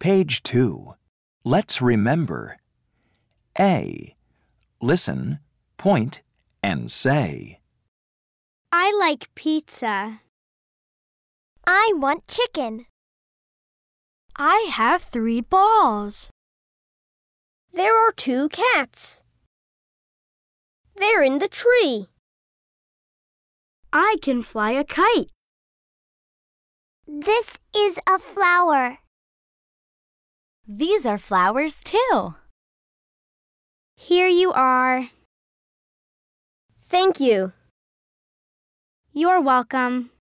Page 2. Let's remember. A. Listen, point, and say. I like pizza. I want chicken. I have 3 balls. There are 2 cats. They're in the tree. I can fly a kite. This is a flower. These are flowers too. Here you are. Thank you. You're welcome.